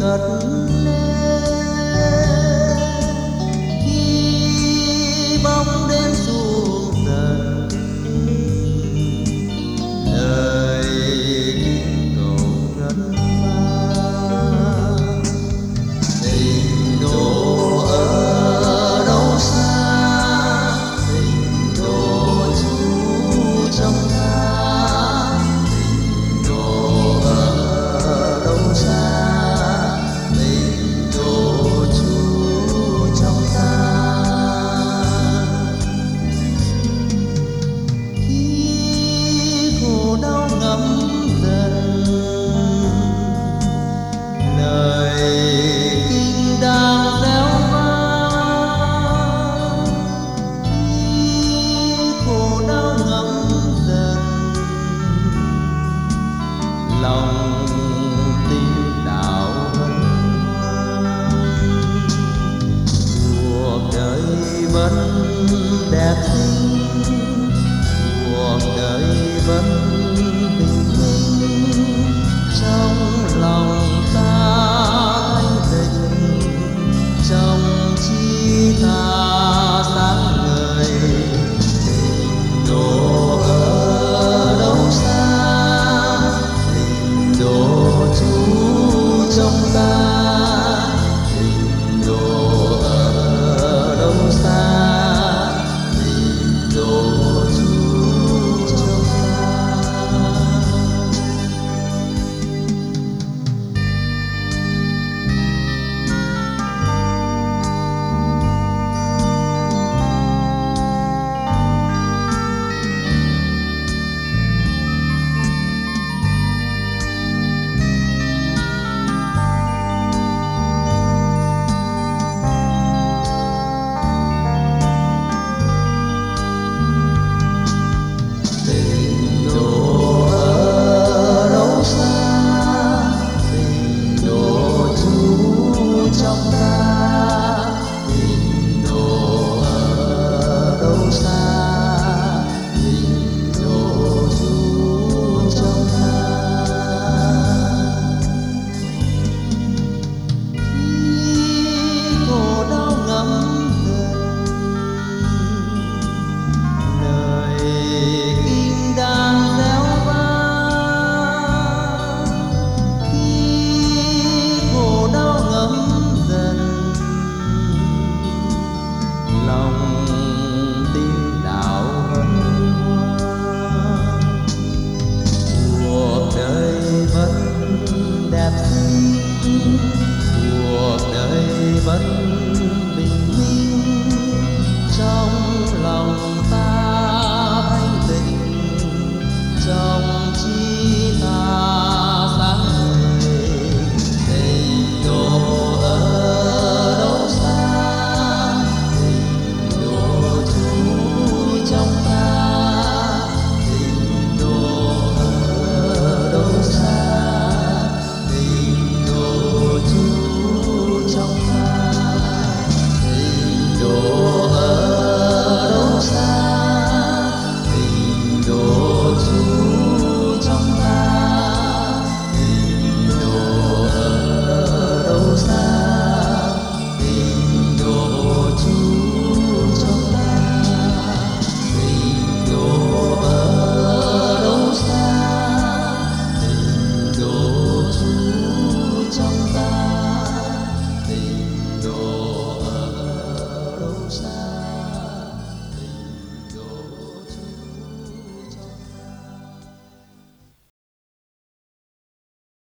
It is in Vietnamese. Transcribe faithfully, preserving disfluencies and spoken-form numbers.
ngất lên khi bóng đêm xuống dần. Lời kinh cầu ngân vang tình đồ ở đâu xa, tình đồ chú trong ta, tình đồ ở đâu xa, tình đồ chú trong ta. Khi khổ đau ngấm dần, lời kinh đang réo vang. Khi khổ đau ngấm dần, lòng tin đạo hân hoan. Cuộc đời vẫn đẹp xinh, cuộc đời vẫn